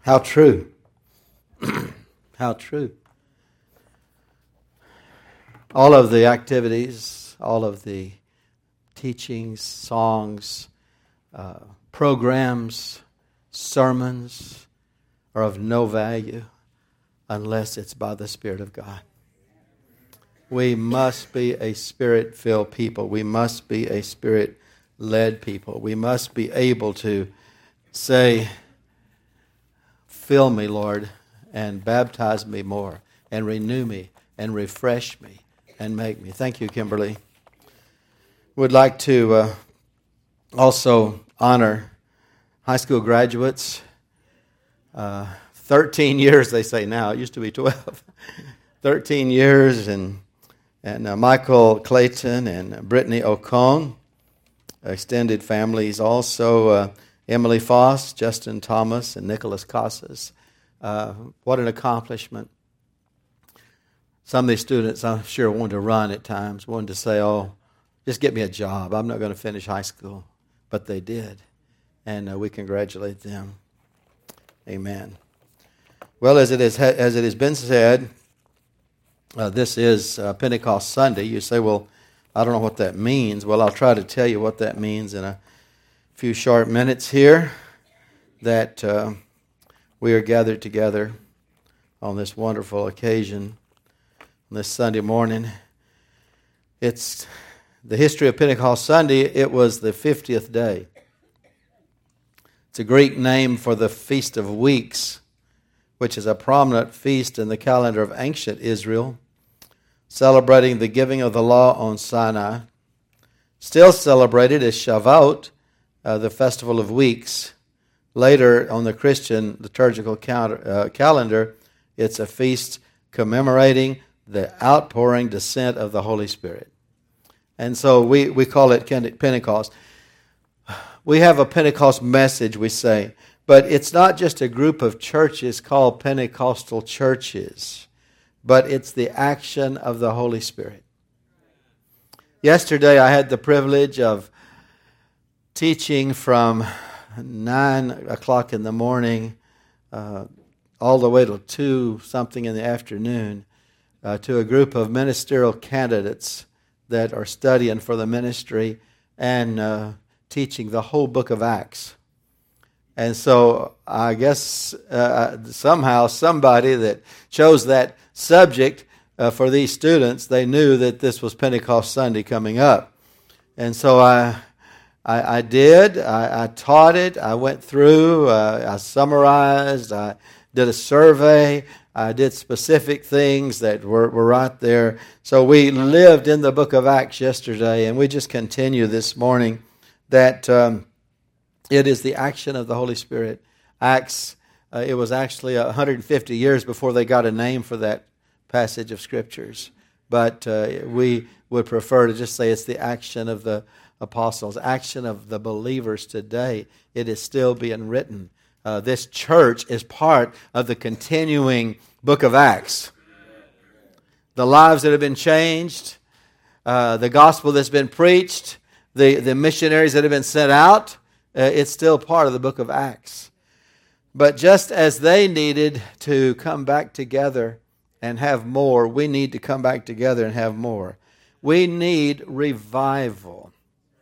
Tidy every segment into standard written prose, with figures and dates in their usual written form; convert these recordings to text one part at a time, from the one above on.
How true. How true. All of the activities, all of the teachings, songs, programs, sermons are of no value unless it's by the Spirit of God. We must be a Spirit-filled people. We must be a Spirit-led people. We must be able to say, "Fill me, Lord, and baptize me more, and renew me, and refresh me, and make me." Thank you, Kimberly. Would like to also honor high school graduates. 13 years, they say now. It used to be 12. 13 years, and Michael Clayton and Brittany Ocon, extended families. Also, Emily Foss, Justin Thomas, and Nicholas Casas. What an accomplishment. Some of these students, I'm sure, wanted to run at times, wanted to say, "Oh, just get me a job. I'm not going to finish high school." But they did, and we congratulate them. Amen. Well, as it has been said, this is Pentecost Sunday. You say, "Well, I don't know what that means." Well, I'll try to tell you what that means in a few short minutes here, that we are gathered together on this wonderful occasion, on this Sunday morning. It's the history of Pentecost Sunday. It was the 50th day. It's a Greek name for the Feast of Weeks, which is a prominent feast in the calendar of ancient Israel, celebrating the giving of the law on Sinai. Still celebrated as Shavuot, the Festival of Weeks. Later on the Christian liturgical calendar, it's a feast commemorating the outpouring descent of the Holy Spirit. And so we call it Pentecost. We have a Pentecost message, we say, but it's not just a group of churches called Pentecostal churches, but it's the action of the Holy Spirit. Yesterday I had the privilege of teaching from 9 o'clock in the morning all the way till 2 something in the afternoon to a group of ministerial candidates that are studying for the ministry and teaching the whole book of Acts. And so I guess somehow somebody that chose that subject for these students, they knew that this was Pentecost Sunday coming up. And so I taught it, I went through, I summarized, I did a survey, I did specific things that were right there. So we lived in the book of Acts yesterday, and we just continue this morning that it is the action of the Holy Spirit. Acts, it was actually 150 years before they got a name for that passage of Scriptures. But we would prefer to just say it's the action of the apostles, action of the believers today. It is still being written. This church is part of the continuing book of Acts. The lives that have been changed, the gospel that's been preached, the missionaries that have been sent out, it's still part of the book of Acts. But just as they needed to come back together and have more, we need to come back together and have more. We need revival.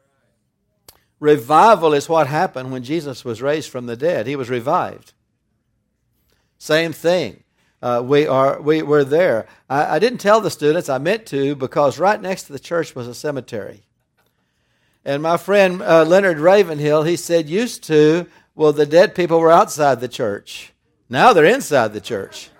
Revival is what happened when Jesus was raised from the dead. He was revived. Same thing. We're there. I didn't tell the students, I meant to, because right next to the church was a cemetery. And my friend Leonard Ravenhill, he said, the dead people were outside the church. Now they're inside the church.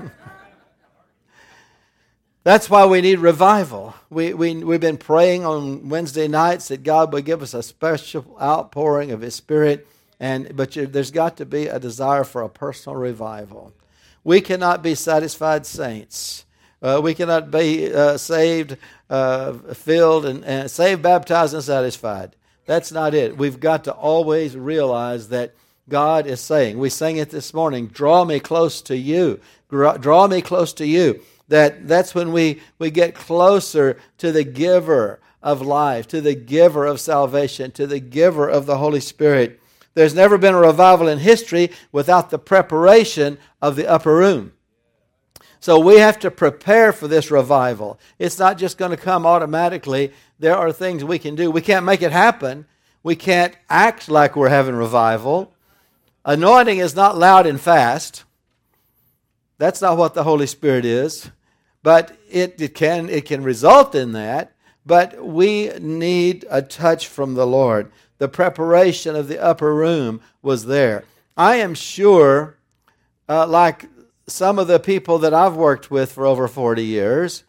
That's why we need revival. We've been praying on Wednesday nights that God would give us a special outpouring of His Spirit, but there's got to be a desire for a personal revival. We cannot be satisfied saints. We cannot be saved, filled, and saved, baptized, and satisfied. That's not it. We've got to always realize that God is saying, we sang it this morning, draw me close to you. Draw me close to you. That's when we get closer to the giver of life, to the giver of salvation, to the giver of the Holy Spirit. There's never been a revival in history without the preparation of the upper room. So we have to prepare for this revival. It's not just going to come automatically. There are things we can do. We can't make it happen. We can't act like we're having revival. Anointing is not loud and fast. That's not what the Holy Spirit is. But it can result in that. But we need a touch from the Lord. The preparation of the upper room was there. I am sure, like some of the people that I've worked with for over 40 years,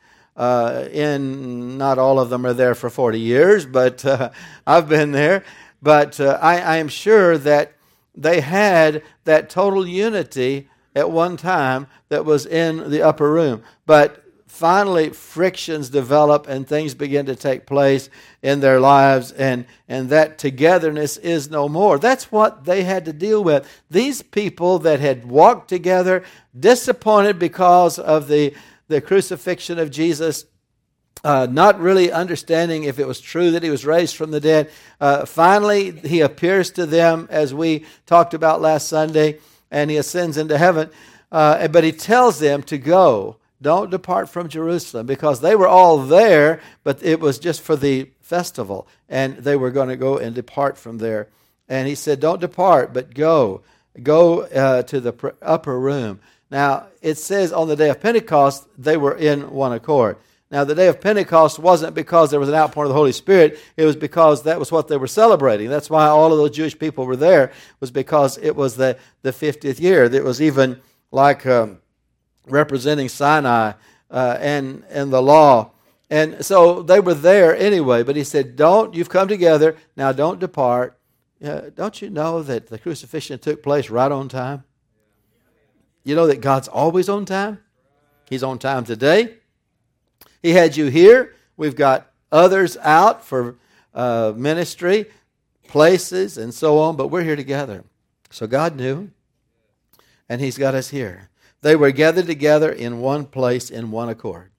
not all of them are there for 40 years, but I've been there. But I am sure that they had that total unity at one time that was in the upper room. But finally, frictions develop and things begin to take place in their lives, and that togetherness is no more. That's what they had to deal with. These people that had walked together, disappointed because of the crucifixion of Jesus, not really understanding if it was true that he was raised from the dead. Finally, he appears to them, as we talked about last Sunday, and he ascends into heaven. But he tells them to go. Don't depart from Jerusalem, because they were all there, but it was just for the festival, and they were going to go and depart from there. And he said, don't depart, but go. Go to the upper room. Now, it says on the day of Pentecost, they were in one accord. Now, the day of Pentecost wasn't because there was an outpouring of the Holy Spirit. It was because that was what they were celebrating. That's why all of those Jewish people were there, was because it was the 50th year. It was even like representing Sinai and the law. And so they were there anyway. But he said, you've come together, now don't depart. Don't you know that the crucifixion took place right on time? You know that God's always on time? He's on time today. He had you here. We've got others out for ministry, places, and so on, but we're here together. So God knew, and He's got us here. They were gathered together in one place in one accord.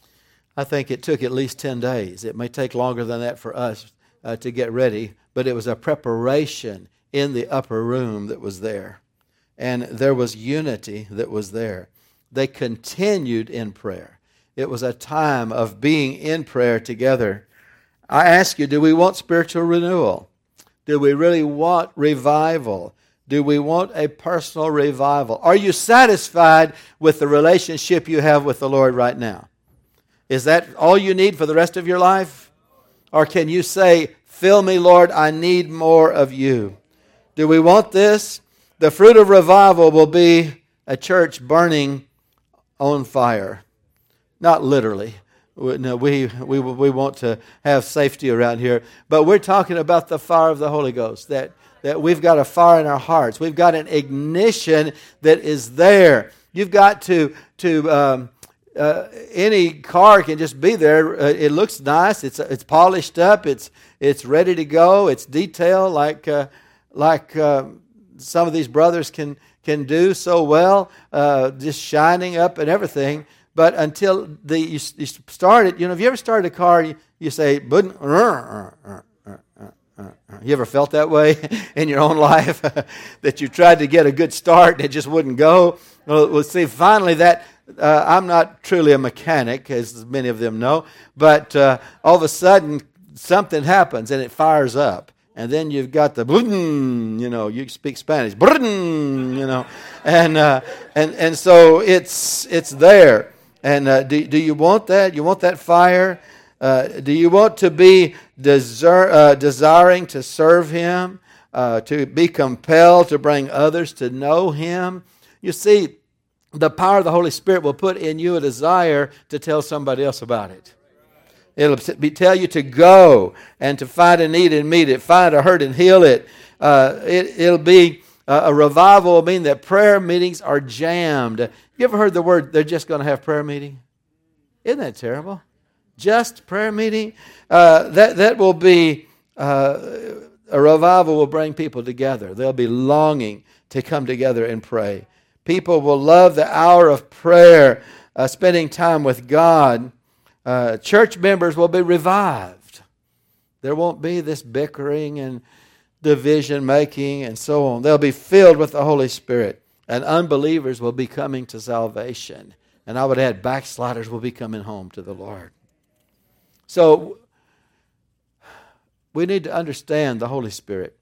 I think it took at least 10 days. It may take longer than that for us to get ready, but it was a preparation in the upper room that was there. And there was unity that was there. They continued in prayer. It was a time of being in prayer together. I ask you, do we want spiritual renewal? Do we really want revival? Do we want a personal revival? Are you satisfied with the relationship you have with the Lord right now? Is that all you need for the rest of your life? Or can you say, fill me, Lord, I need more of you? Do we want this? The fruit of revival will be a church burning on fire. Not literally. No, we want to have safety around here. But we're talking about the fire of the Holy Ghost. That we've got a fire in our hearts. We've got an ignition that is there. You've got to any car can just be there. It looks nice. It's polished up. It's ready to go. It's detailed like some of these brothers can do so well, just shining up and everything. But until you start it, have you ever started a car? You say, you ever felt that way in your own life? That you tried to get a good start and it just wouldn't go? Well, see, finally I'm not truly a mechanic, as many of them know, but all of a sudden something happens and it fires up. And then you've got the, you speak Spanish, and so it's there. And do you want that? You want that fire? Do you want to be desiring to serve Him, to be compelled to bring others to know Him? You see, the power of the Holy Spirit will put in you a desire to tell somebody else about it. It'll tell you to go and to find a need and meet it, find a hurt and heal it. It'll be a revival will mean that prayer meetings are jammed. You ever heard the word, they're just going to have prayer meeting? Isn't that terrible? Just prayer meeting? That will be, a revival will bring people together. They'll be longing to come together and pray. People will love the hour of prayer, spending time with God. Church members will be revived. There won't be this bickering and division making and so on. They'll be filled with the Holy Spirit. And unbelievers will be coming to salvation. And I would add, backsliders will be coming home to the Lord. So we need to understand the Holy Spirit.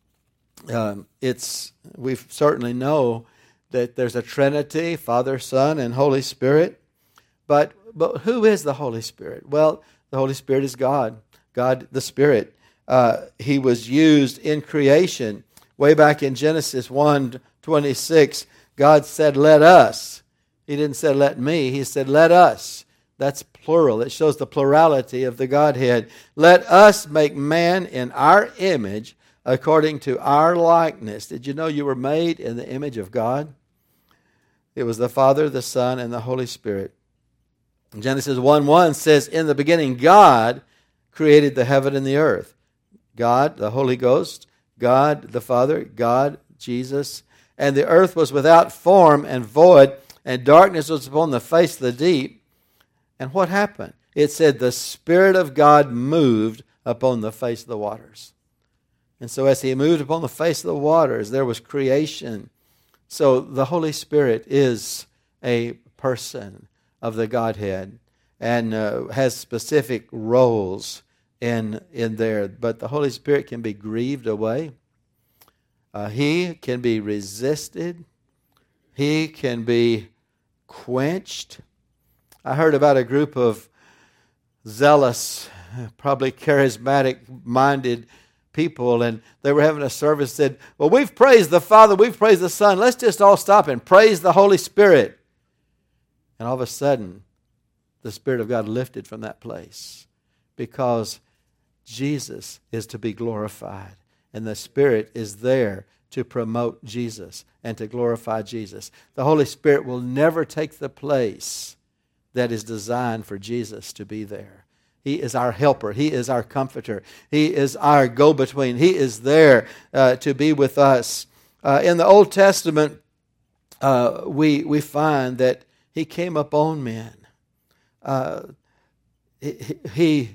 We certainly know that there's a Trinity, Father, Son, and Holy Spirit. But who is the Holy Spirit? Well, the Holy Spirit is God. God the Spirit. He was used in creation. Way back in Genesis 1:26, God said, "Let us." He didn't say, "Let me." He said, "Let us." That's plural. It shows the plurality of the Godhead. Let us make man in our image according to our likeness. Did you know you were made in the image of God? It was the Father, the Son, and the Holy Spirit. Genesis 1:1 says, "In the beginning God created the heaven and the earth." God, the Holy Ghost, God the Father, God, Jesus. "And the earth was without form and void, and darkness was upon the face of the deep." And what happened? It said the Spirit of God moved upon the face of the waters. And so as He moved upon the face of the waters, there was creation. So the Holy Spirit is a person of the Godhead and has specific roles in there. But the Holy Spirit can be grieved away. He can be resisted. He can be quenched. I heard about a group of zealous, probably charismatic-minded people, and they were having a service that said, "Well, we've praised the Father, we've praised the Son, let's just all stop and praise the Holy Spirit." And all of a sudden, the Spirit of God lifted from that place because Jesus is to be glorified, and the Spirit is there to promote Jesus and to glorify Jesus. The Holy Spirit will never take the place that is designed for Jesus to be there. He is our helper. He is our comforter. He is our go-between. He is there to be with us. In the Old Testament, we find that He came upon men. He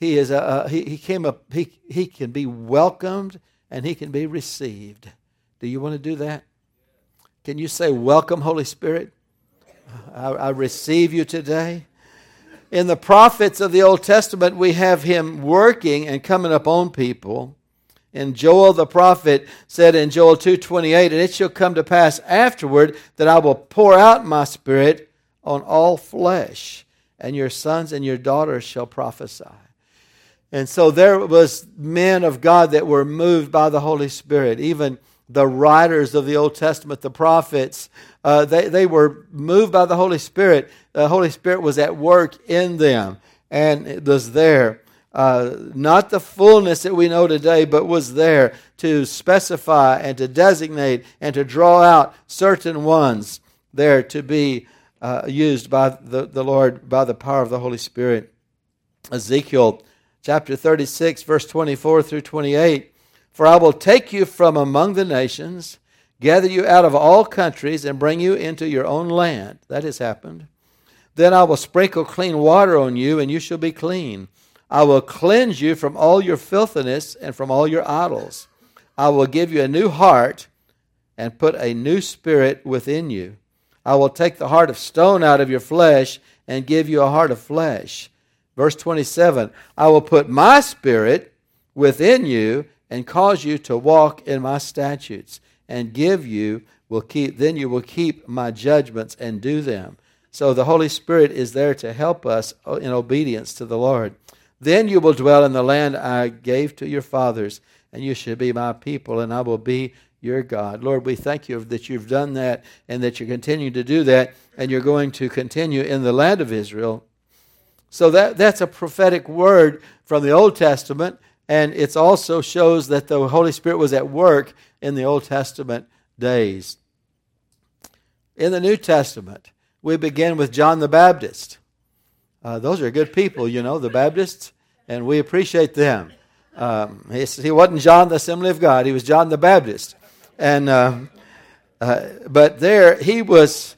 came up. He can be welcomed and He can be received. Do you want to do that? Can you say, "Welcome, Holy Spirit"? I receive you today. In the prophets of the Old Testament, we have Him working and coming upon people. And Joel the prophet said in Joel 2:28, "And it shall come to pass afterward that I will pour out my Spirit on all flesh, and your sons and your daughters shall prophesy." And so there was men of God that were moved by the Holy Spirit. Even the writers of the Old Testament, the prophets, they were moved by the Holy Spirit. The Holy Spirit was at work in them, and it was there. Not the fullness that we know today, but was there to specify and to designate and to draw out certain ones there to be used by the Lord by the power of the Holy Spirit. Ezekiel chapter 36, verse 24 through 28. "For I will take you from among the nations, gather you out of all countries, and bring you into your own land." That has happened. "Then I will sprinkle clean water on you, and you shall be clean. I will cleanse you from all your filthiness and from all your idols. I will give you a new heart and put a new spirit within you. I will take the heart of stone out of your flesh and give you a heart of flesh." Verse 27, "I will put my spirit within you and cause you to walk in my statutes, and then you will keep my judgments and do them." So the Holy Spirit is there to help us in obedience to the Lord. "Then you will dwell in the land I gave to your fathers, and you shall be my people, and I will be your God." Lord, we thank you that you've done that and that you're continuing to do that, and you're going to continue in the land of Israel. So that's a prophetic word from the Old Testament, and it also shows that the Holy Spirit was at work in the Old Testament days. In the New Testament, we begin with John the Baptist. Those are good people, you know, the Baptists, and we appreciate them. He wasn't John the Assembly of God. He was John the Baptist. But there he was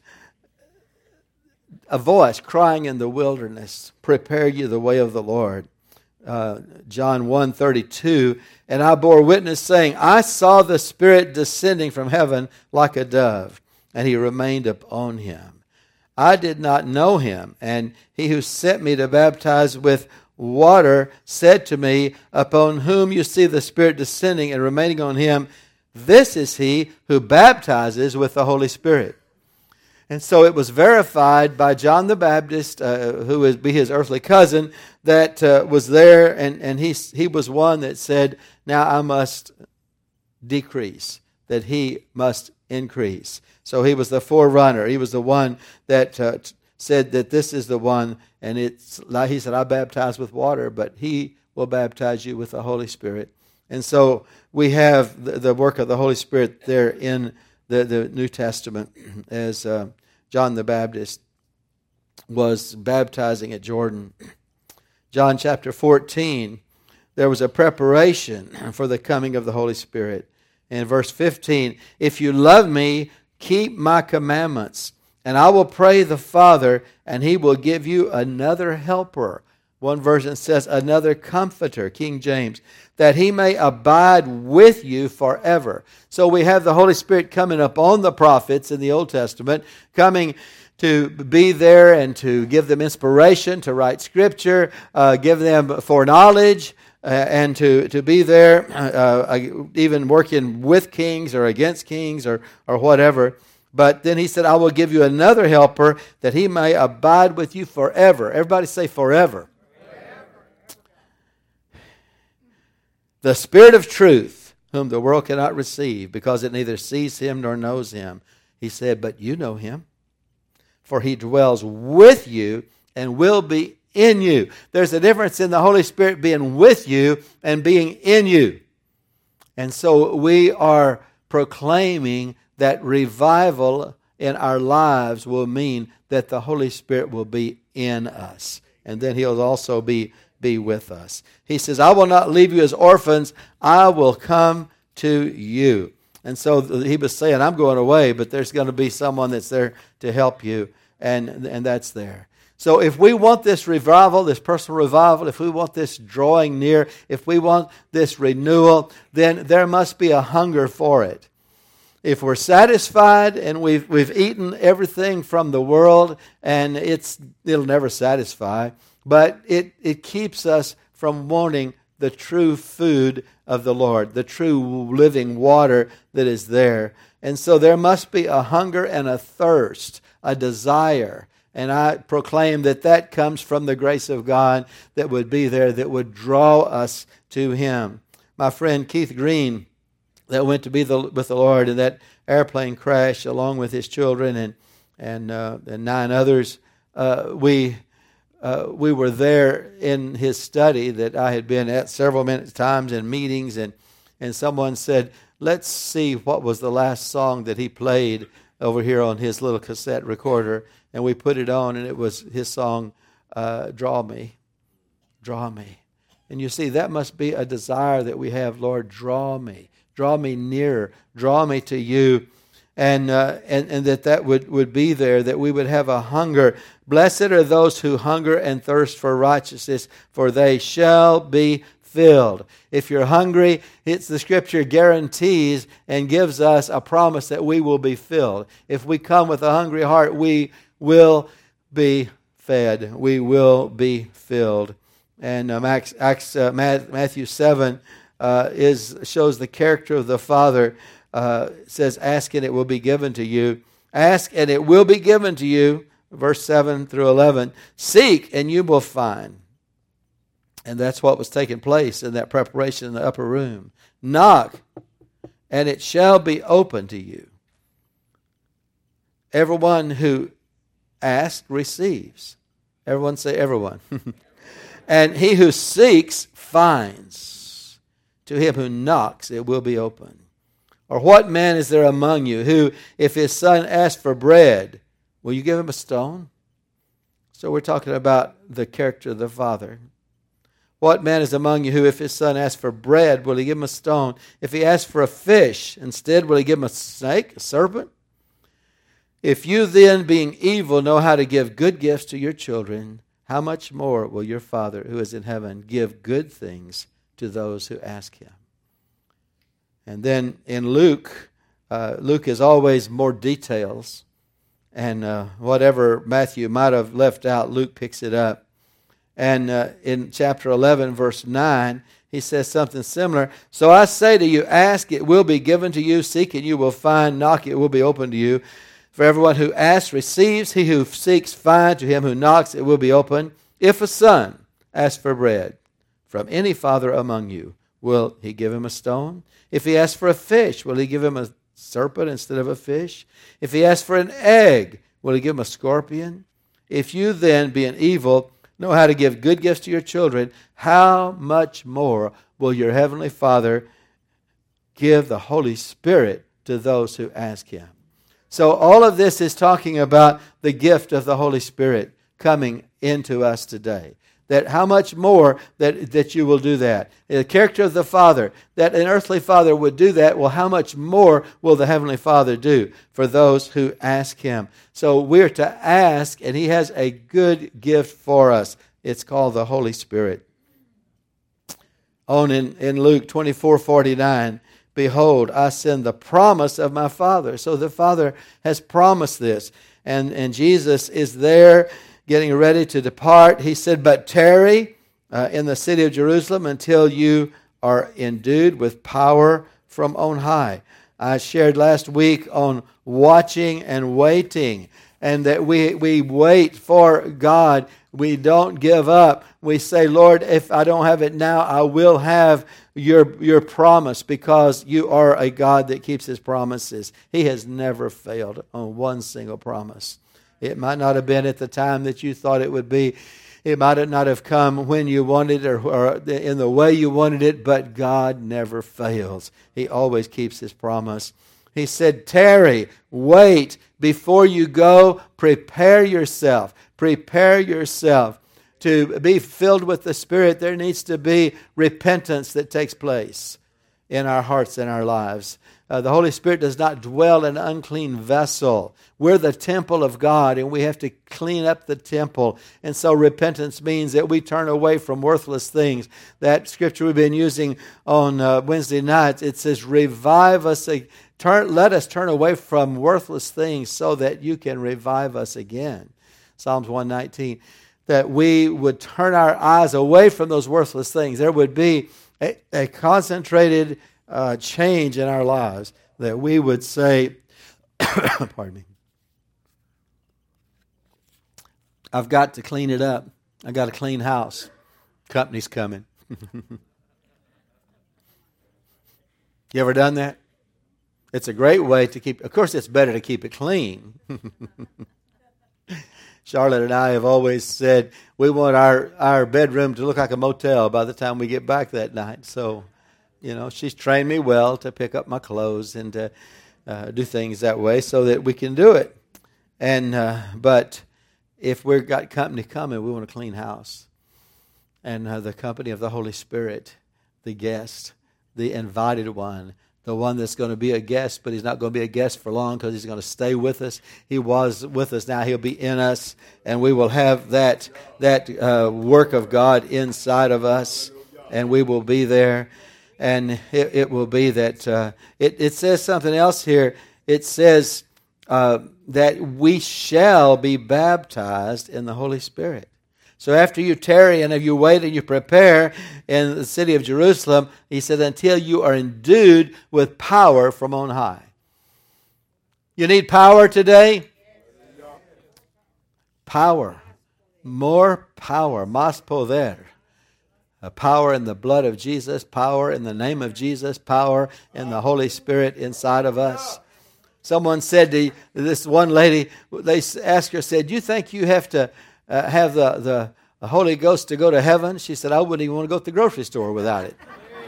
a voice crying in the wilderness, "Prepare you the way of the Lord. John 1:32, and I bore witness saying, I saw the Spirit descending from heaven like a dove, and he remained upon him. I did not know him, and he who sent me to baptize with water said to me, upon whom you see the Spirit descending and remaining on him, this is he who baptizes with the Holy Spirit. And so it was verified by John the Baptist, who would be his earthly cousin, that was there, and he was one that said, now I must decrease, that he must increase. So he was the forerunner. He was the one that said that this is the one, and it's like he said, I baptize with water, but he will baptize you with the Holy Spirit. And so we have the work of the Holy Spirit there in the New Testament as John the Baptist was baptizing at Jordan. John chapter 14, there was a preparation for the coming of the Holy Spirit. In verse 15, if you love me, keep my commandments, and I will pray the Father, and he will give you another helper. One version says another comforter, King James, that he may abide with you forever. So we have the Holy Spirit coming upon the prophets in the Old Testament, coming to be there and to give them inspiration, to write Scripture, give them foreknowledge, and to be there, even working with kings or against kings or whatever. But then he said, I will give you another helper that he may abide with you forever. Everybody say forever. The Spirit of truth, whom the world cannot receive, because it neither sees him nor knows him. He said, but you know him, for he dwells with you and will be in you. There's a difference in the Holy Spirit being with you and being in you. And so we are proclaiming that revival in our lives will mean that the Holy Spirit will be in us. And then he'll also be with us. He says, I will not leave you as orphans. I will come to you. And so he was saying, I'm going away, but there's going to be someone that's there to help you. And that's there. So if we want this revival, this personal revival, if we want this drawing near, if we want this renewal, then there must be a hunger for it. If we're satisfied and we've eaten everything from the world, and it'll never satisfy, but it keeps us from wanting the true food of the Lord, the true living water that is there. And so there must be a hunger and a thirst, a desire. And I proclaim that comes from the grace of God that would be there, that would draw us to Him. My friend Keith Green, that went to be with the Lord in that airplane crash, along with his children and 9 others, we were there in his study that I had been at several times in meetings, and someone said, let's see what was the last song that he played over here on his little cassette recorder. And we put it on, and it was his song, Draw Me, Draw Me. And you see, that must be a desire that we have, Lord, draw me nearer, draw me to you. And that would be there, that we would have a hunger. Blessed are those who hunger and thirst for righteousness, for they shall be filled. If you're hungry, the Scripture guarantees and gives us a promise that we will be filled. If we come with a hungry heart, we will be fed. We will be filled. And Matthew 7 shows the character of the Father. Says, ask and it will be given to you. Ask and it will be given to you. Verse 7 through 11. Seek and you will find. And that's what was taking place in that preparation in the upper room. Knock and it shall be open to you. Everyone who asks receives. Everyone say everyone. And he who seeks finds. To him who knocks it will be open. Or what man is there among you who, if his son asks for bread, will you give him a stone? So we're talking about the character of the Father. What man is among you who, if his son asks for bread, will he give him a stone? If he asks for a fish, instead will he give him a snake, a serpent? If you then, being evil, know how to give good gifts to your children, how much more will your Father who is in heaven give good things to those who ask him? And then in Luke, Luke is always more details. And whatever Matthew might have left out, Luke picks it up. And in chapter 11, verse 9, he says something similar. So I say to you, ask, it will be given to you. Seek, and you will find. Knock, it will be opened to you. For everyone who asks receives. He who seeks finds. To him who knocks, it will be opened. If a son asks for bread from any father among you, will he give him a stone? If he asks for a fish, will he give him a serpent instead of a fish? If he asks for an egg, will he give him a scorpion? If you then, being evil, know how to give good gifts to your children, how much more will your heavenly Father give the Holy Spirit to those who ask him? So all of this is talking about the gift of the Holy Spirit coming into us today. That how much more that you will do that. The character of the Father, that an earthly father would do that, well, how much more will the Heavenly Father do for those who ask him? So we're to ask, and he has a good gift for us. It's called the Holy Spirit. On in Luke 24:49, behold, I send the promise of my Father. So the Father has promised this. And Jesus is there getting ready to depart. He said, but tarry in the city of Jerusalem until you are endued with power from on high. I shared last week on watching and waiting, and that we wait for God. We don't give up. We say, Lord, if I don't have it now, I will have your promise, because you are a God that keeps his promises. He has never failed on one single promise. It might not have been at the time that you thought it would be. It might not have come when you wanted it or in the way you wanted it, but God never fails. He always keeps his promise. He said, tarry, wait, before you go, prepare yourself. Prepare yourself to be filled with the Spirit. There needs to be repentance that takes place in our hearts and our lives. The Holy Spirit does not dwell in an unclean vessel. We're the temple of God, and we have to clean up the temple. And so repentance means that we turn away from worthless things. That scripture we've been using on Wednesday nights, it says, revive us, let us turn away from worthless things so that you can revive us again. Psalms 119, that we would turn our eyes away from those worthless things. There would be a concentrated change in our lives, that we would say, pardon me, I've got to clean it up. I got a clean house. Company's coming. You ever done that? It's a great way to keep, of course it's better to keep it clean. Charlotte and I have always said we want our bedroom to look like a motel by the time we get back that night. So, she's trained me well to pick up my clothes and to do things that way so that we can do it. And but if we've got company coming, we want a clean house. And the company of the Holy Spirit, the guest, the invited one, the one that's going to be a guest, but he's not going to be a guest for long because he's going to stay with us. He was with us, now he'll be in us, and we will have that work of God inside of us, and we will be there. And it will be that it says something else here. It says that we shall be baptized in the Holy Spirit. So after you tarry and if you wait and you prepare in the city of Jerusalem, he said, until you are endued with power from on high. You need power today? Power. More power. Más poder. Power in the blood of Jesus, power in the name of Jesus, power in the Holy Spirit inside of us. Someone said to this one lady, they asked her, said, do you think you have to have the Holy Ghost to go to heaven? She said, I wouldn't even want to go to the grocery store without it.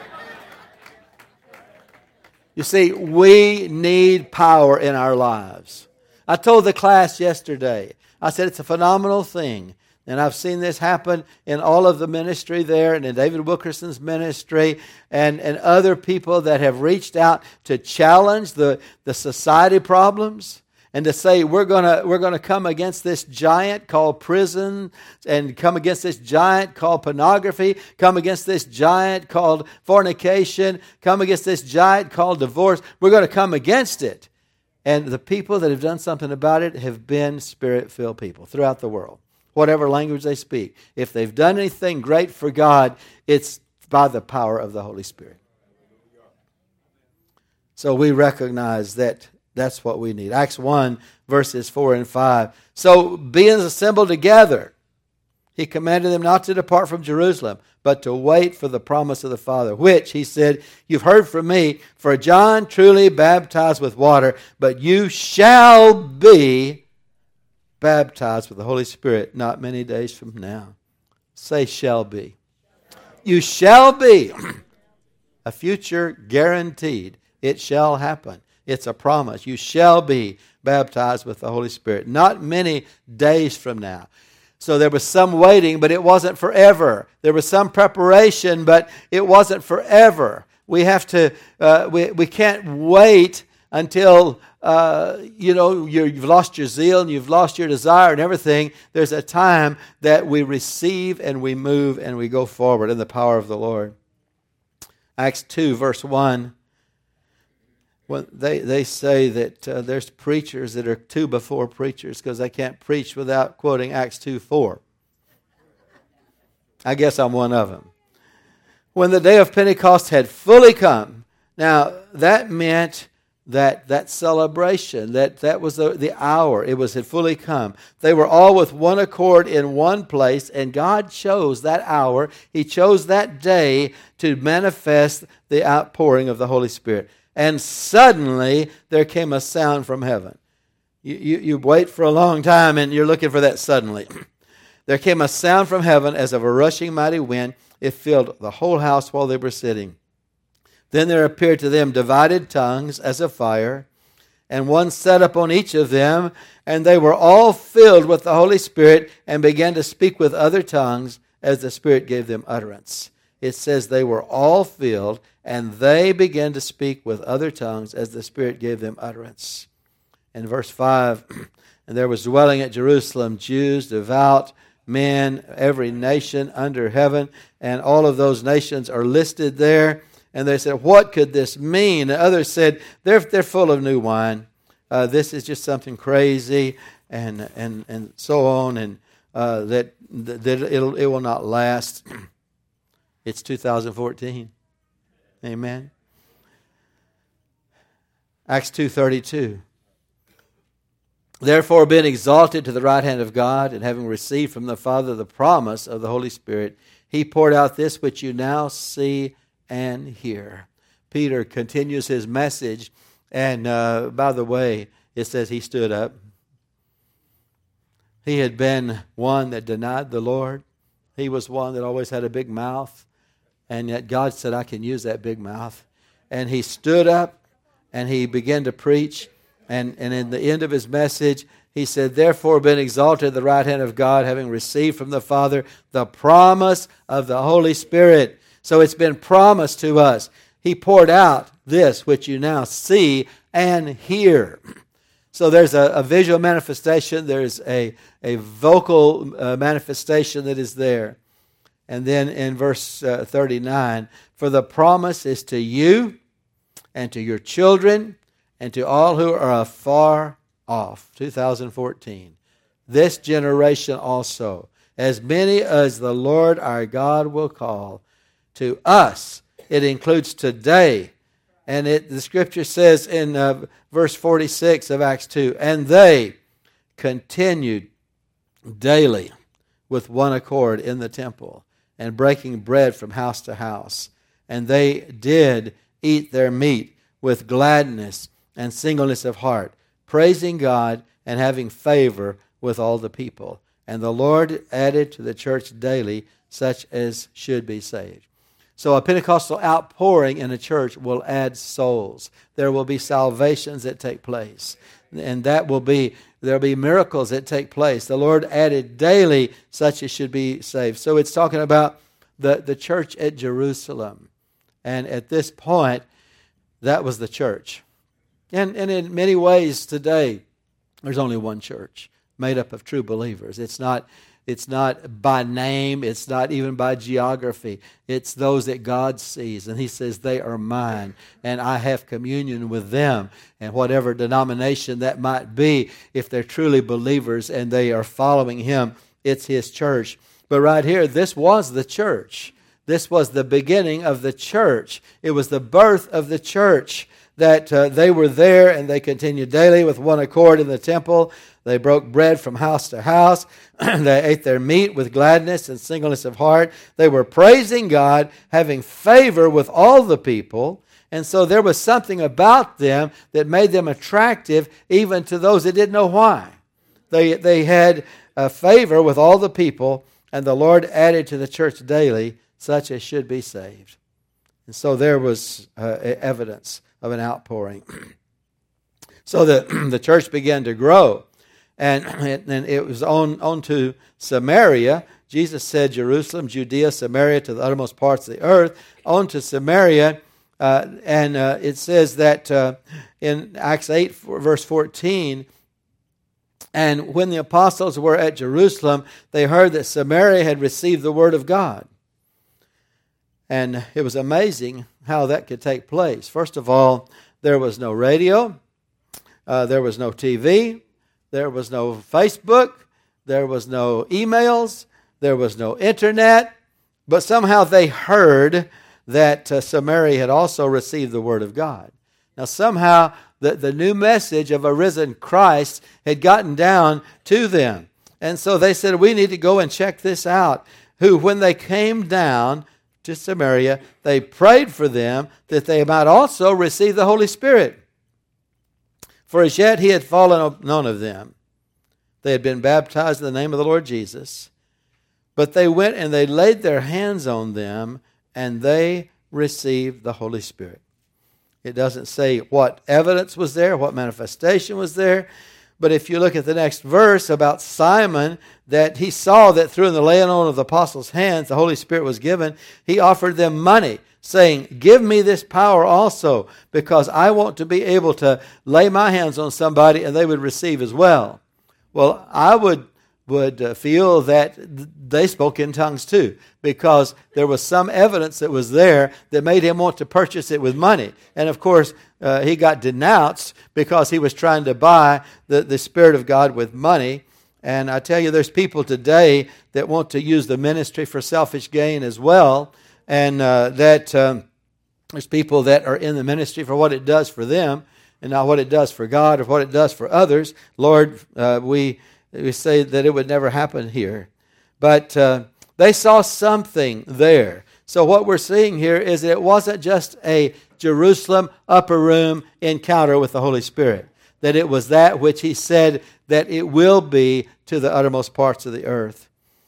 You see, we need power in our lives. I told the class yesterday, I said it's a phenomenal thing. And I've seen this happen in all of the ministry there and in David Wilkerson's ministry and other people that have reached out to challenge the society problems And to say we're gonna come against this giant called prison, and come against this giant called pornography, come against this giant called fornication, come against this giant called divorce. We're going to come against it. And the people that have done something about it have been Spirit-filled people throughout the world, whatever language they speak. If they've done anything great for God, it's by the power of the Holy Spirit. So we recognize that that's what we need. Acts 1, verses 4 and 5. So being assembled together, he commanded them not to depart from Jerusalem, but to wait for the promise of the Father, which, he said, you've heard from me, for John truly baptized with water, but you shall be baptized with the Holy Spirit not many days from now. Say shall be. You shall be. A future guaranteed. It shall happen. It's a promise. You shall be baptized with the Holy Spirit not many days from now. So there was some waiting, but it wasn't forever. There was some preparation, but it wasn't forever. We have to. We can't wait until you've lost your zeal and you've lost your desire and everything. There's a time that we receive and we move and we go forward in the power of the Lord. Acts 2, verse 1. Well, they say that there's preachers that are two before preachers because they can't preach without quoting Acts 2:4. I guess I'm one of them. When the day of Pentecost had fully come, now that meant that celebration, that was the hour, it had fully come. They were all with one accord in one place, and God chose that hour, He chose that day to manifest the outpouring of the Holy Spirit. And suddenly there came a sound from heaven. You wait for a long time and you're looking for that suddenly. There came a sound from heaven as of a rushing mighty wind. It filled the whole house while they were sitting. Then there appeared to them divided tongues as of fire, and one sat upon each of them, and they were all filled with the Holy Spirit and began to speak with other tongues as the Spirit gave them utterance. It says they were all filled, and they began to speak with other tongues as the Spirit gave them utterance. In verse 5, and there was dwelling at Jerusalem Jews, devout men, every nation under heaven, and all of those nations are listed there. And they said, what could this mean? And others said, they're full of new wine. This is just something crazy, and so on, and that it will not last. It's 2014. Amen. Acts 2:32. Therefore, being exalted to the right hand of God, and having received from the Father the promise of the Holy Spirit, He poured out this which you now see and hear. Peter continues his message, and by the way, it says he stood up. He had been one that denied the Lord. He was one that always had a big mouth. And yet God said, I can use that big mouth. And he stood up and he began to preach. And in the end of his message, he said, therefore, being exalted at the right hand of God, having received from the Father the promise of the Holy Spirit. So it's been promised to us. He poured out this which you now see and hear. So there's a visual manifestation. There's a vocal manifestation that is there. And then in verse 39, for the promise is to you and to your children and to all who are afar off. 2014. This generation also, as many as the Lord our God will call. To us, it includes today. And the scripture says in verse 46 of Acts 2, and they continued daily with one accord in the temple, and breaking bread from house to house. And they did eat their meat with gladness and singleness of heart, praising God and having favor with all the people. And the Lord added to the church daily such as should be saved. So a Pentecostal outpouring in a church will add souls. There will be salvations that take place. And there will be miracles that take place. The Lord added daily such as should be saved. So it's talking about the church at Jerusalem. And at this point, that was the church. And in many ways today, There's only one church made up of true believers. It's not by name. It's not even by geography. It's those that God sees. And he says, they are mine, and I have communion with them. And whatever denomination that might be, if they're truly believers and they are following him, it's his church. But right here, this was the church. This was the beginning of the church. It was the birth of the church, that they were there, and they continued daily with one accord in the temple. They broke bread from house to house. They ate their meat with gladness and singleness of heart. They were praising God, having favor with all the people. And so there was something about them that made them attractive even to those that didn't know why. They had favor with all the people, and the Lord added to the church daily such as should be saved. And so there was evidence of an outpouring. So the church began to grow. And it was on to Samaria. Jesus said Jerusalem, Judea, Samaria, to the uttermost parts of the earth. On to Samaria. And it says that in Acts 8, verse 14, and when the apostles were at Jerusalem, they heard that Samaria had received the word of God. And it was amazing how that could take place. First of all, there was no radio. There was no TV. There was no Facebook. There was no emails. There was no internet. But somehow they heard that Samaria had also received the word of God. Now somehow the new message of a risen Christ had gotten down to them. And so they said, we need to go and check this out. Who, when they came down to Samaria, they prayed for them that they might also receive the Holy Spirit. For as yet he had fallen on none of them. They had been baptized in the name of the Lord Jesus. But they went and they laid their hands on them, and they received the Holy Spirit. It doesn't say what evidence was there, what manifestation was there. But if you look at the next verse about Simon, that he saw that through the laying on of the apostles' hands, the Holy Spirit was given. He offered them money, saying, give me this power also, because I want to be able to lay my hands on somebody and they would receive as well. Well, I would feel that they spoke in tongues too, because there was some evidence that was there that made him want to purchase it with money. And of course, he got denounced because he was trying to buy the Spirit of God with money. And I tell you, there's people today that want to use the ministry for selfish gain as well. And there's people that are in the ministry for what it does for them and not what it does for God or what it does for others. Lord, we say that it would never happen here. But they saw something there. So what we're seeing here is that it wasn't just a Jerusalem upper room encounter with the Holy Spirit. That it was that which he said that it will be to the uttermost parts of the earth.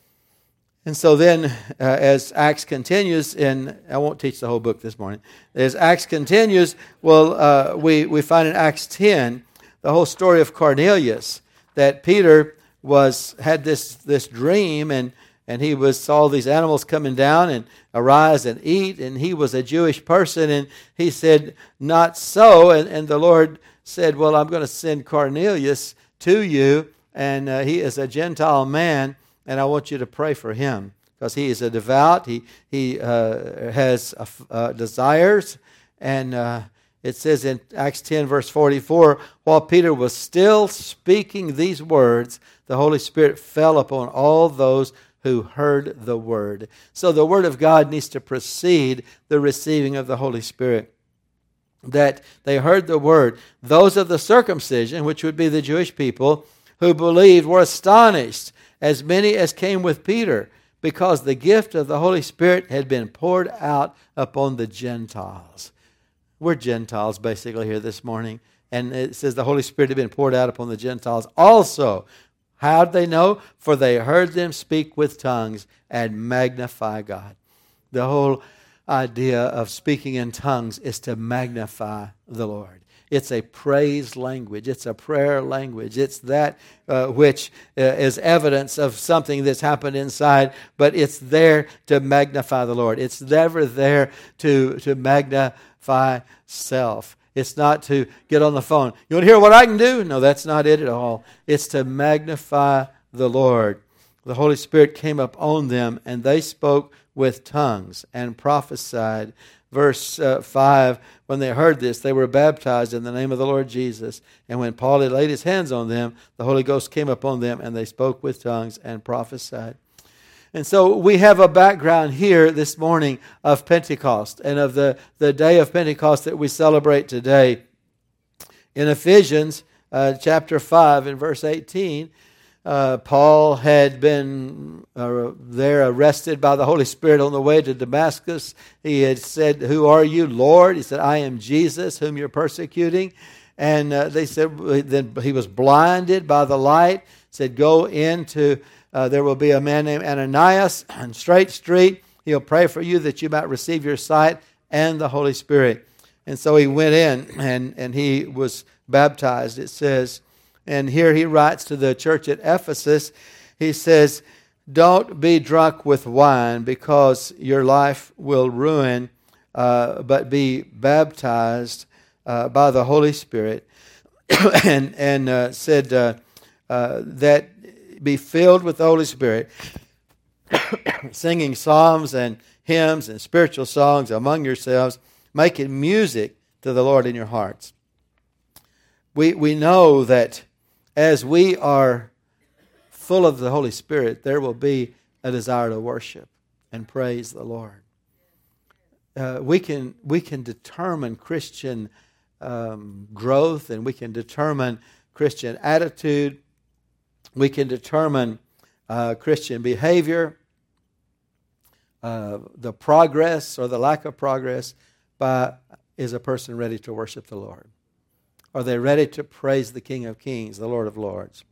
And so then, as Acts continues, and I won't teach the whole book this morning. As Acts continues, well, we find in Acts 10 the whole story of Cornelius, that Peter had this dream, and he saw these animals coming down and arise and eat, and he was a Jewish person, and he said, not so, and the Lord said, well, I'm going to send Cornelius to you, and he is a Gentile man, and I want you to pray for him, because he is a devout, he has desires, and it says in Acts 10, verse 44, while Peter was still speaking these words, the Holy Spirit fell upon all those who heard the word. So the word of God needs to precede the receiving of the Holy Spirit. That they heard the word. Those of the circumcision, which would be the Jewish people, who believed were astonished, as many as came with Peter, because the gift of the Holy Spirit had been poured out upon the Gentiles. We're Gentiles basically here this morning. And it says the Holy Spirit had been poured out upon the Gentiles also. How did they know? For they heard them speak with tongues and magnify God. The whole idea of speaking in tongues is to magnify the Lord. It's a praise language. It's a prayer language. It's that which is evidence of something that's happened inside, but it's there to magnify the Lord. It's never there to magnify self. It's not to get on the phone. You want to hear what I can do? No, that's not it at all. It's to magnify the Lord. The Holy Spirit came up on them, and they spoke with tongues and prophesied. Verse 5, when they heard this, they were baptized in the name of the Lord Jesus. And when Paul had laid his hands on them, the Holy Ghost came upon them, and they spoke with tongues and prophesied. And so we have a background here this morning of Pentecost and of the day of Pentecost that we celebrate today. In Ephesians chapter 5 and verse 18, Paul had been there arrested by the Holy Spirit on the way to Damascus. He had said, "Who are you, Lord?" He said, "I am Jesus, whom you're persecuting." And they said, then he was blinded by the light. Said, "Go into, there will be a man named Ananias on Straight Street. He'll pray for you that you might receive your sight and the Holy Spirit." And so he went in and he was baptized, it says. And here he writes to the church at Ephesus, he says, "Don't be drunk with wine, because your life will ruin, but be baptized by the Holy Spirit." and said that be filled with the Holy Spirit, singing psalms and hymns and spiritual songs among yourselves, making music to the Lord in your hearts. We know that as we are full of the Holy Spirit, there will be a desire to worship and praise the Lord. We can determine Christian growth, and we can determine Christian attitude. We can determine Christian behavior, the progress or the lack of progress, by is a person ready to worship the Lord? Are they ready to praise the King of Kings, the Lord of Lords?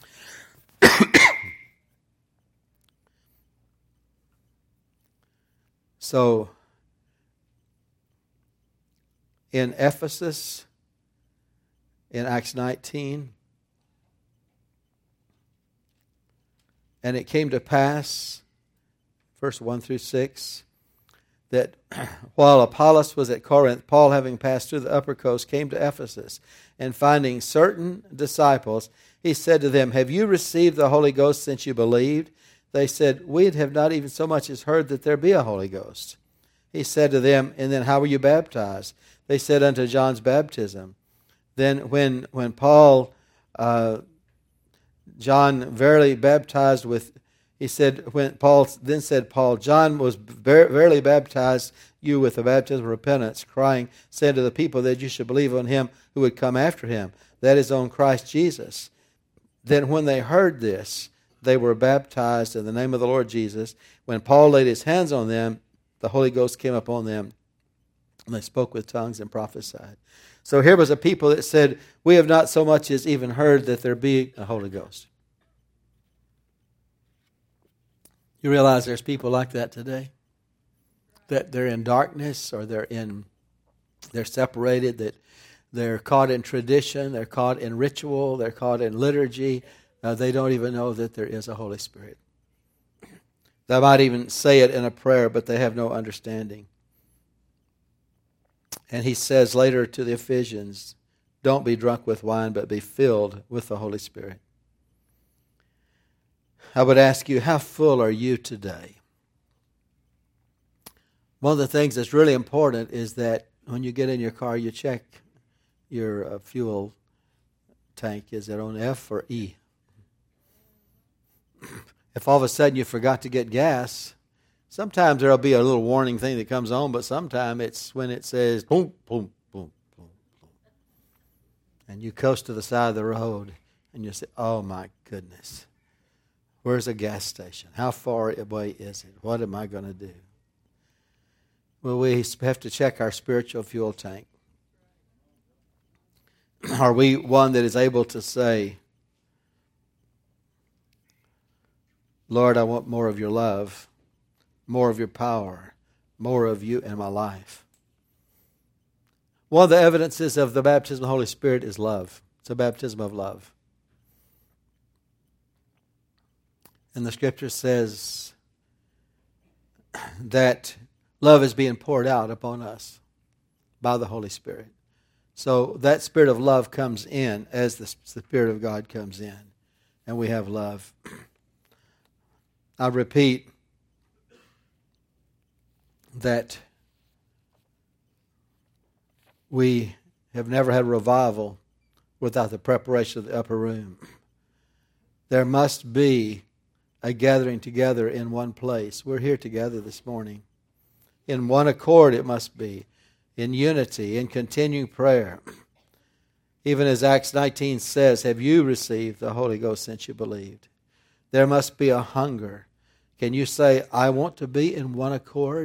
So, in Ephesus, in Acts 19, and it came to pass, verse 1 through 6, that while Apollos was at Corinth, Paul, having passed through the upper coast, came to Ephesus, and finding certain disciples, he said to them, "Have you received the Holy Ghost since you believed?" They said, "We have not even so much as heard that there be a Holy Ghost." He said to them, "And then how were you baptized?" They said, "Unto John's baptism." Then when Paul, John verily baptized with, he said, when Paul, then said Paul, "John was verily baptized you with the baptism of repentance, crying, saying to the people that you should believe on him who would come after him, that is on Christ Jesus." Then when they heard this, they were baptized in the name of the Lord Jesus. When Paul laid his hands on them, the Holy Ghost came upon them, and they spoke with tongues and prophesied. So here was a people that said, "We have not so much as even heard that there be a Holy Ghost." You realize there's people like that today? That they're in darkness, or they're separated, that they're caught in tradition, they're caught in ritual, they're caught in liturgy. They don't even know that there is a Holy Spirit. They might even say it in a prayer, but they have no understanding. And he says later to the Ephesians, "Don't be drunk with wine, but be filled with the Holy Spirit." I would ask you, how full are you today? One of the things that's really important is that when you get in your car, you check your fuel tank. Is it on F or E? If all of a sudden you forgot to get gas, sometimes there'll be a little warning thing that comes on, but sometimes it's when it says boom, boom, boom, boom, boom. And you coast to the side of the road and you say, "Oh my goodness. Where's a gas station? How far away is it? What am I going to do?" Well, we have to check our spiritual fuel tank. Are we one that is able to say, "Lord, I want more of your love, more of your power, more of you in my life"? One of the evidences of the baptism of the Holy Spirit is love. It's a baptism of love. And the Scripture says that love is being poured out upon us by the Holy Spirit. So that spirit of love comes in as the Spirit of God comes in, and we have love. I repeat that we have never had revival without the preparation of the upper room. There must be a gathering together in one place. We're here together this morning. In one accord it must be. In unity, in continuing prayer. Even as Acts 19 says, have you received the Holy Ghost since you believed? There must be a hunger. Can you say, I want to be in one accord?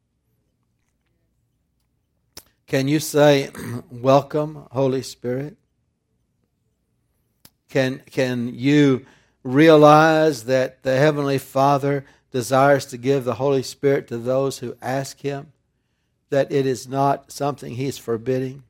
Can you say, welcome, Holy Spirit? Can you realize that the Heavenly Father desires to give the Holy Spirit to those who ask Him? That it is not something He's forbidding?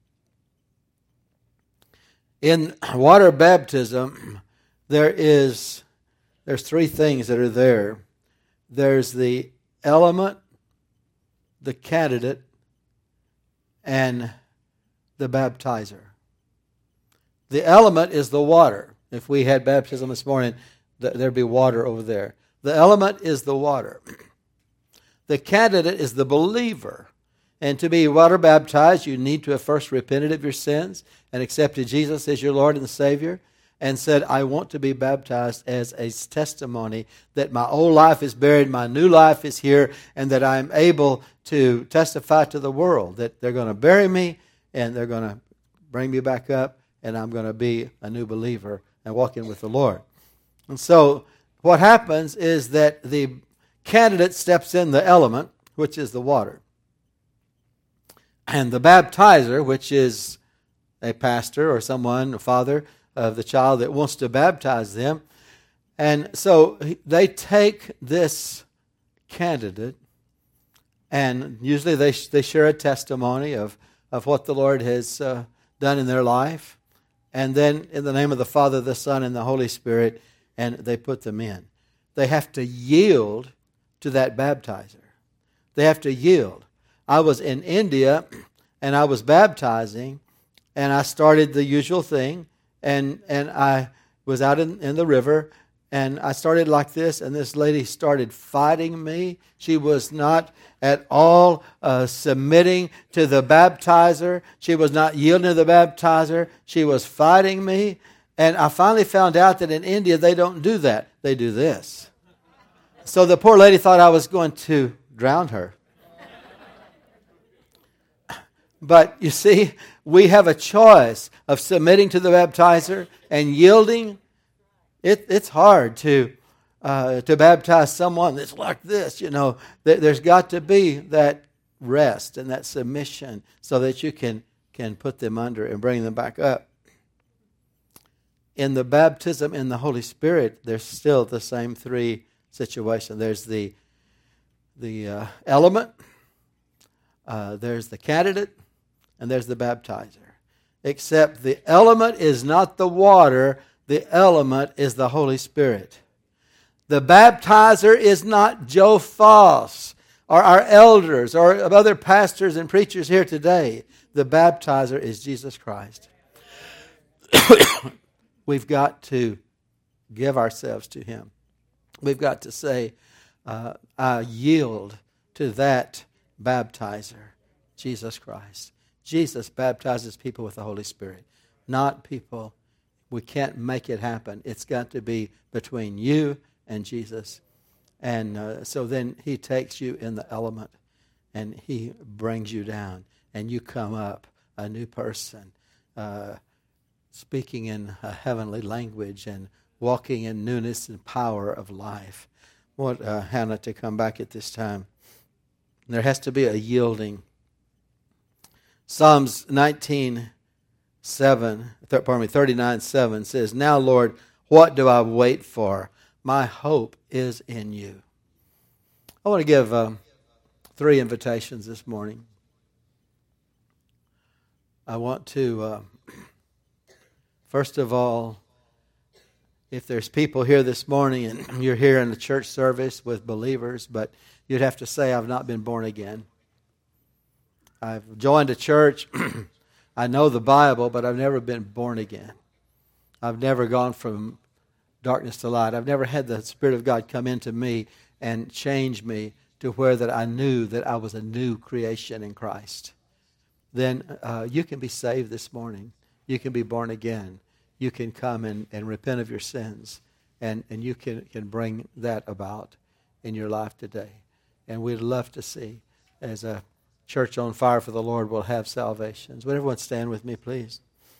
In water baptism, there's three things that are there. There's the element, the candidate, and the baptizer. The element is the water. If we had baptism this morning, there'd be water over there. The element is the water. The candidate is the believer. And to be water baptized, you need to have first repented of your sins and accepted Jesus as your Lord and Savior and said, I want to be baptized as a testimony that my old life is buried, my new life is here, and that I'm able to testify to the world that they're going to bury me and they're going to bring me back up and I'm going to be a new believer and walking with the Lord. And so what happens is that the candidate steps in the element, which is the water. And the baptizer, which is a pastor or someone, a father of the child that wants to baptize them. And so they take this candidate, and usually they share a testimony of what the Lord has done in their life. And then in the name of the Father, the Son, and the Holy Spirit, and they put them in. They have to yield to that baptizer. They have to yield. I was in India, and I was baptizing, and I started the usual thing, and I was out in the river, and I started like this, and this lady started fighting me. She was not at all submitting to the baptizer. She was not yielding to the baptizer. She was fighting me, and I finally found out that in India they don't do that. They do this. So the poor lady thought I was going to drown her. But you see, we have a choice of submitting to the baptizer and yielding. It's hard to baptize someone that's like this. You know, there's got to be that rest and that submission so that you can put them under and bring them back up. In the baptism in the Holy Spirit, there's still the same three situations. There's the element, there's the candidate, and there's the baptizer. Except the element is not the water, the element is the Holy Spirit. The baptizer is not Joe Foss or our elders or other pastors and preachers here today. The baptizer is Jesus Christ. We've got to give ourselves to Him. We've got to say, I yield to that baptizer, Jesus Christ. Jesus baptizes people with the Holy Spirit, not people. We can't make it happen. It's got to be between you and Jesus. And so then He takes you in the element and He brings you down and you come up a new person, speaking in a heavenly language and walking in newness and power of life. I want Hannah to come back at this time. There has to be a yielding. Psalms 39:7 says, Now, Lord, what do I wait for? My hope is in you. I want to give 3 invitations this morning. I want to, first of all, if there's people here this morning and you're here in the church service with believers, but you'd have to say, I've not been born again. I've joined a church, I know the Bible, but I've never been born again. I've never gone from darkness to light. I've never had the Spirit of God come into me and change me to where that I knew that I was a new creation in Christ. Then you can be saved this morning. You can be born again. You can come and repent of your sins, and you can bring that about in your life today. And we'd love to see, as a church on fire for the Lord, will have salvations. Would everyone stand with me, please?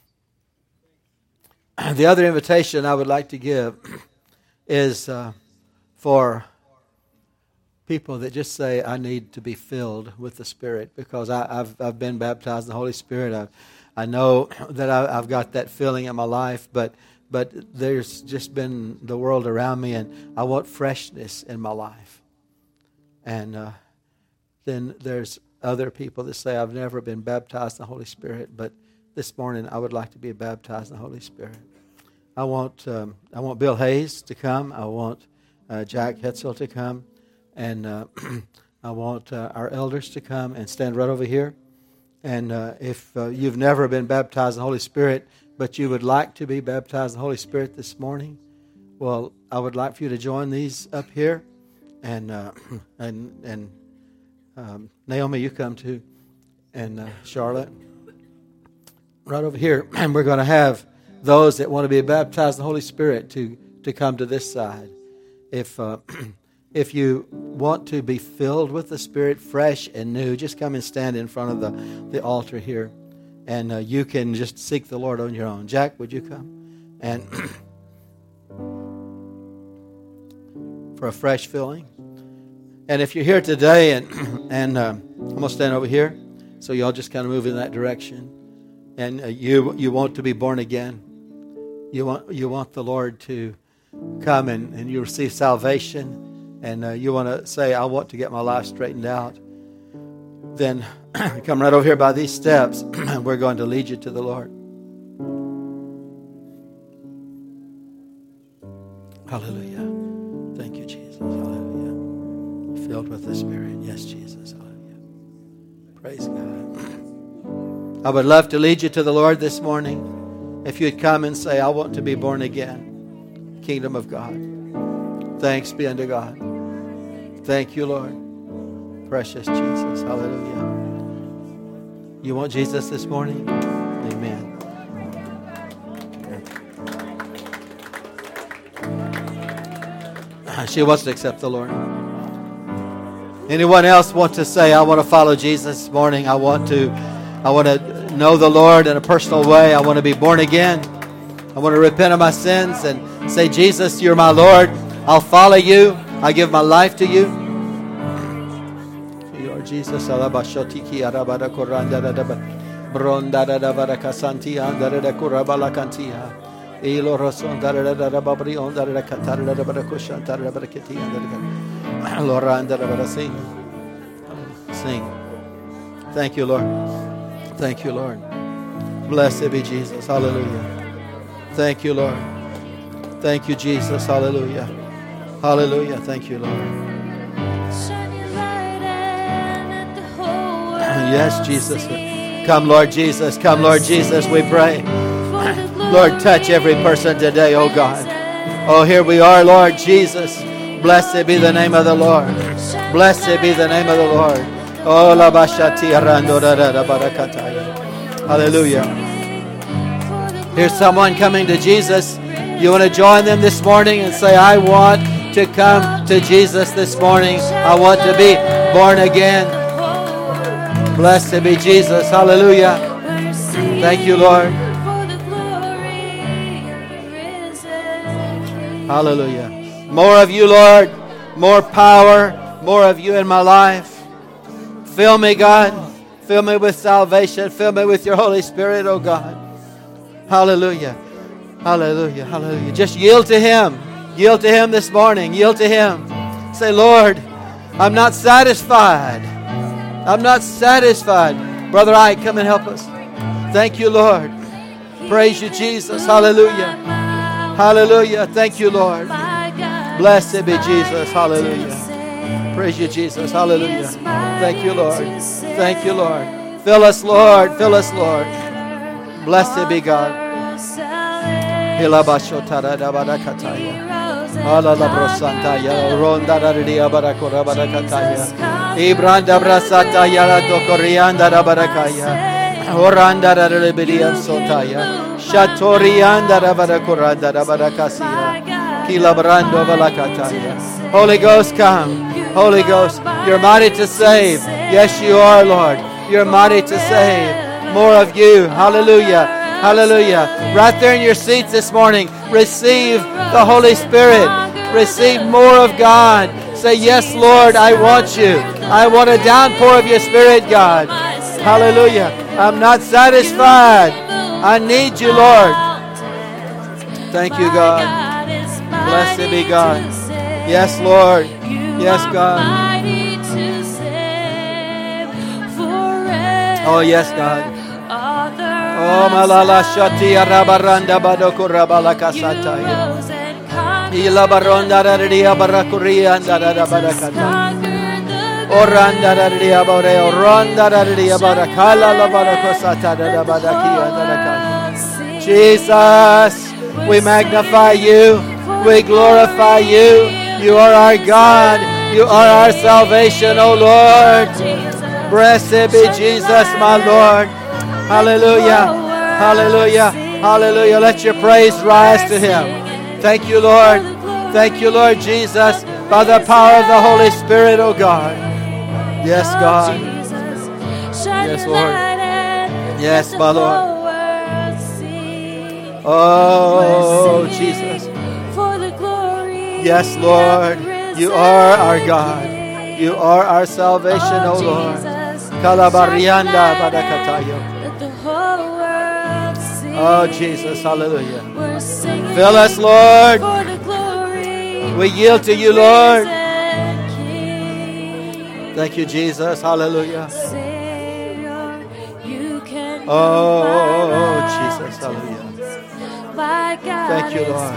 The other invitation I would like to give is for people that just say, I need to be filled with the Spirit, because I've been baptized in the Holy Spirit. I know that I've got that feeling in my life, but there's just been the world around me, and I want freshness in my life. And then there's other people that say, I've never been baptized in the Holy Spirit, but this morning I would like to be baptized in the Holy Spirit. I want Bill Hayes to come. I want Jack Hetzel to come. And I want our elders to come and stand right over here. And if you've never been baptized in the Holy Spirit, but you would like to be baptized in the Holy Spirit this morning, well, I would like for you to join these up here. And Naomi, you come too. And Charlotte, right over here. And we're going to have those that want to be baptized in the Holy Spirit to come to this side. If you want to be filled with the Spirit, fresh and new, just come and stand in front of the altar here. And you can just seek the Lord on your own. Jack, would you come? And for a fresh filling. And if you're here today, and I'm going to stand over here, so y'all just kind of move in that direction. And you want to be born again. You want the Lord to come and you receive salvation. And you want to say, I want to get my life straightened out, then come right over here by these steps, and we're going to lead you to the Lord. Hallelujah. Thank you, Jesus. Hallelujah. Filled with the Spirit. Yes, Jesus. Hallelujah. Praise God. I would love to lead you to the Lord this morning. If you'd come and say, I want to be born again. Kingdom of God. Thanks be unto God. Thank you, Lord. Precious Jesus. Hallelujah. You want Jesus this morning? Amen. She wants to accept the Lord. Anyone else want to say, I want to follow Jesus this morning? I want to know the Lord in a personal way. I want to be born again. I want to repent of my sins and say, Jesus, you're my Lord. I'll follow you. I give my life to you. Lord Jesus. Sing. Thank you, Lord. Thank you, Lord. Blessed be Jesus. Hallelujah. Thank you, Lord. Thank you, Jesus. Hallelujah. Hallelujah. Thank you, Lord. Yes, Jesus. Come, Lord Jesus. Come, Lord Jesus, we pray. Lord, touch every person today, oh God. Oh, here we are, Lord Jesus. Blessed be the name of the Lord. Blessed be the name of the Lord. Oh, la bashati arando da da da barakataya. Hallelujah. Here's someone coming to Jesus. You want to join them this morning and say, I want to come to Jesus this morning. I want to be born again. Blessed be Jesus. Hallelujah. Thank you, Lord. Hallelujah. More of you, Lord. More power. More of you in my life. Fill me, God. Fill me with salvation. Fill me with your Holy Spirit, oh God. Hallelujah. Hallelujah. Hallelujah. Just yield to Him. Yield to Him this morning. Yield to Him. Say, Lord, I'm not satisfied. I'm not satisfied. Brother Ike, come and help us. Thank you, Lord. Praise you, Jesus. Hallelujah. Hallelujah. Thank you, Lord. Blessed be Jesus. Hallelujah. Praise you, Jesus. Hallelujah. Thank you, Lord. Thank you, Lord. Fill us, Lord. Fill us, Lord. Blessed be God. Hilabashotara Barakataya. Ala la brosantaya. Ronda Radia Barakora Barakataya. Ibranda Brasata Yala Dokorianda Barakaya. Oranda Rabidia Sotaya. Shatorianda Barakoranda Barakasia. Kilabrando Valakataya. Holy Ghost, come. Holy Ghost, you're mighty to save. Yes, you are, Lord. You're mighty to save. More of you. Hallelujah. Hallelujah. Right there in your seats this morning, receive the Holy Spirit. Receive more of God. Say, yes, Lord, I want you. I want a downpour of your Spirit, God. Hallelujah. I'm not satisfied. I need you, Lord. Thank you, God. Blessed be God. Yes, Lord. Yes, God. Oh, yes, God. Oh, malala shati arabaranda badoko rabala kasataya. Ila baronda radia barakuria anda barakata. Oranda radia bare oranda radia barakala la barakosata da badakia. Jesus, we magnify you. We glorify you. You are our God. You are our salvation, O Lord. Blessed be Jesus, my Lord. Hallelujah. Hallelujah. Hallelujah. Let your praise rise to Him. Thank you, Lord. Thank you, Lord Jesus, by the power of the Holy Spirit, O God. Yes, God. Yes, Lord. Yes, my Lord. Oh, Jesus. Yes, Lord. You are our God. You are our salvation, O Lord. Kalabarianda badakatayo. Oh, Jesus. Hallelujah. Fill us, Lord. We yield to you, Lord. Thank you, Jesus. Hallelujah. Oh, Jesus. Hallelujah. Thank you, Lord.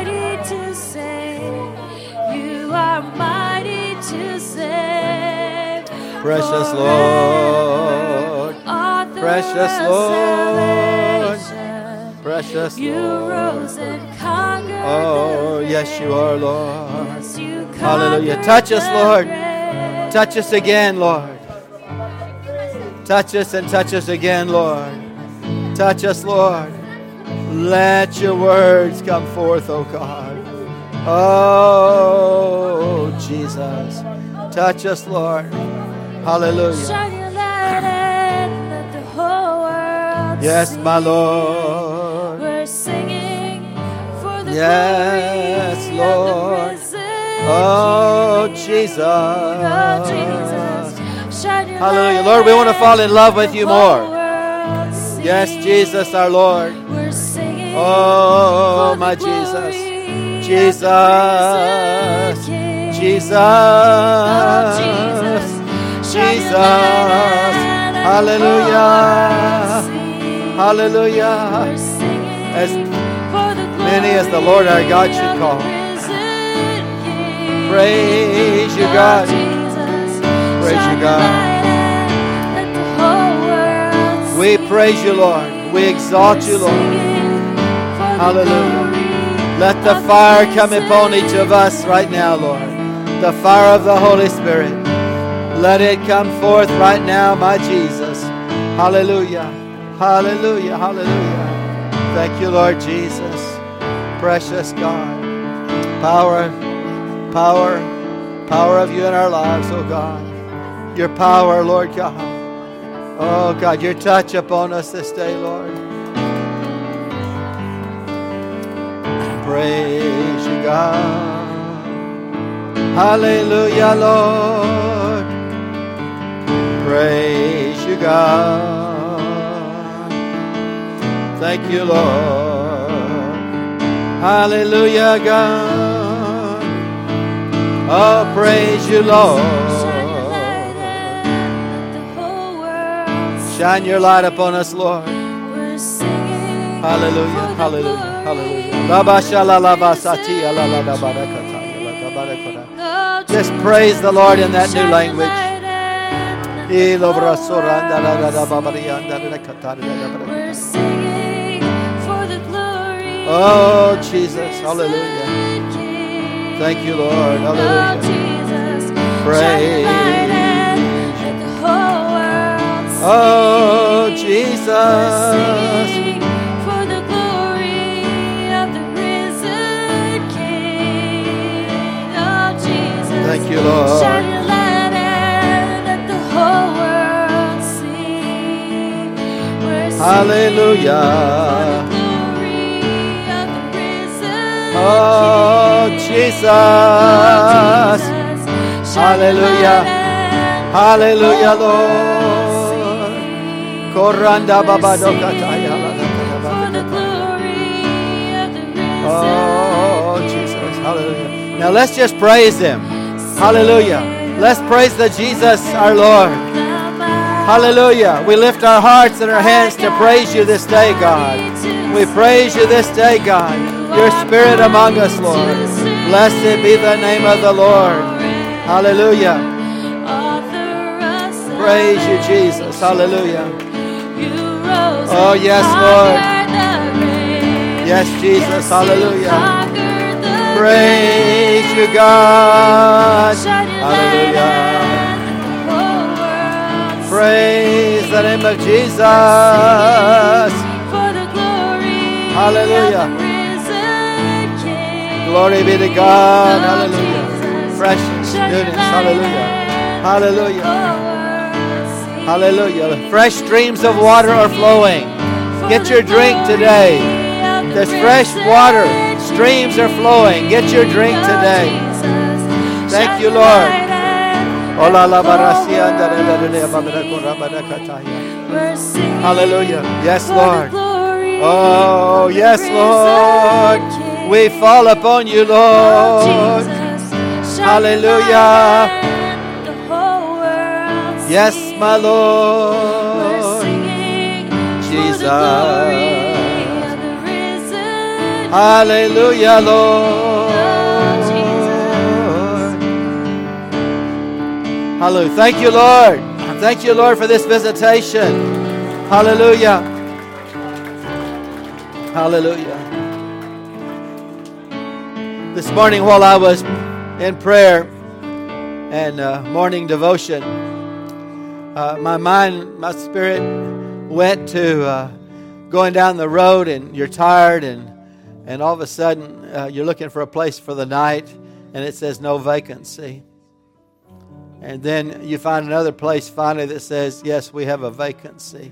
Precious Lord. Precious Lord. Precious Lord. Oh, yes, you are, Lord. Hallelujah. Touch us, Lord. Touch us again, Lord. Touch us and touch us again, Lord. Touch us, Lord. Let your words come forth, oh God. Oh, Jesus. Touch us, Lord. Hallelujah. Yes, my Lord. Yes, Lord. Oh, Jesus. Hallelujah. Lord, we want to fall in love with you more. Yes, Jesus, our Lord. Oh, my Jesus. Jesus. Jesus. Jesus. Hallelujah. Hallelujah. As many as the Lord our God should call. Praise you, God. Praise you, God. We praise you, Lord. We exalt you, Lord. Hallelujah. Let the fire come upon each of us right now, Lord. The fire of the Holy Spirit. Let it come forth right now, my Jesus. Hallelujah. Hallelujah. Hallelujah. Thank you, Lord Jesus. Precious God. Power of you in our lives, oh God. Your power, Lord God. Oh God, your touch upon us this day, Lord. Praise you, God. Hallelujah, Lord. Praise you, God. Thank you, Lord. Hallelujah, God. Oh, praise you, Lord. Shine your light upon us, Lord. Hallelujah, hallelujah, hallelujah. Just praise the Lord in that new language. We're singing Oh, Jesus. Hallelujah. Thank you, Lord. Hallelujah. Praise. Oh, Jesus. For the glory of the risen King. Oh, Jesus. Thank you, Lord. Shine your light and let the whole world see. We're Hallelujah. Oh, Jesus. Hallelujah. Hallelujah, Lord. Koranda babadokataya. Oh, Jesus. Hallelujah. Now let's just praise Him. Hallelujah. Let's praise the Jesus, our Lord. Hallelujah. We lift our hearts and our hands to praise you this day, God. We praise you this day, God. Your Spirit among us, Lord. Blessed be the name of the Lord. Hallelujah. Praise you, Jesus. Hallelujah. Oh, yes, Lord. Yes, Jesus. Hallelujah. Praise you, God. Hallelujah. Praise the name of Jesus. Hallelujah. Glory be to God. Hallelujah. Freshness, newness. Hallelujah. Hallelujah. Hallelujah. Fresh streams of water are flowing. Get your drink today. There's fresh water. Streams are flowing. Get your drink today. Thank you, Lord. Hallelujah. Yes, Lord. Oh, yes, Lord. We fall upon you, Lord. Hallelujah. Yes, my Lord. Jesus. Hallelujah, Lord. Hallelujah. Thank you, Lord. Thank you, Lord, for this visitation. Hallelujah. Hallelujah. This morning while I was in prayer and morning devotion, my mind, my spirit went to going down the road, and you're tired, and all of a sudden you're looking for a place for the night, and it says no vacancy. And then you find another place finally that says, yes, we have a vacancy.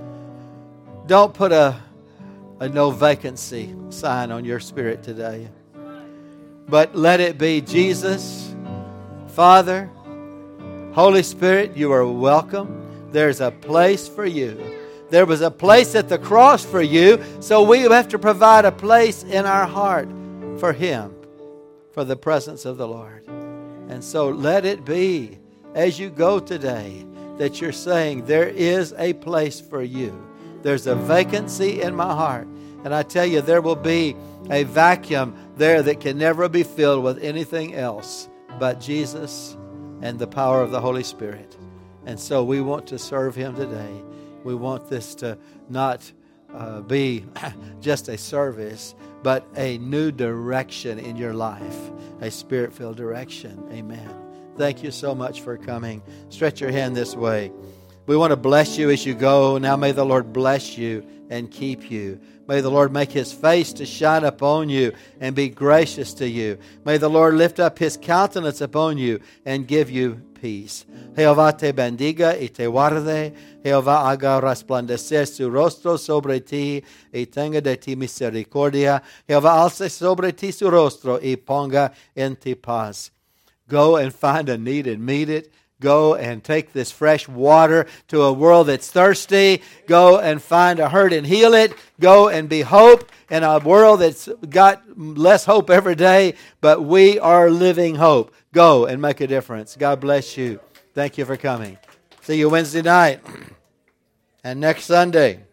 Don't put a no vacancy sign on your spirit today. But let it be Jesus, Father, Holy Spirit, you are welcome. There's a place for you. There was a place at the cross for you, so we have to provide a place in our heart for Him, for the presence of the Lord. And so let it be, as you go today, that you're saying, there is a place for you. There's a vacancy in my heart. And I tell you, there will be a vacuum there that can never be filled with anything else but Jesus and the power of the Holy Spirit. And so we want to serve Him today. We want this to not be just a service, but a new direction in your life, a Spirit-filled direction. Amen. Thank you so much for coming. Stretch your hand this way. We want to bless you as you go. Now may the Lord bless you and keep you. May the Lord make His face to shine upon you and be gracious to you. May the Lord lift up His countenance upon you and give you peace. Jehová te bendiga y te guarde. Jehová haga resplandecer su rostro sobre ti y tenga de ti misericordia. Jehová alce sobre ti su rostro y ponga en ti paz. Go and find a need and meet it. Go and take this fresh water to a world that's thirsty. Go and find a hurt and heal it. Go and be hope in a world that's got less hope every day, but we are living hope. Go and make a difference. God bless you. Thank you for coming. See you Wednesday night and next Sunday.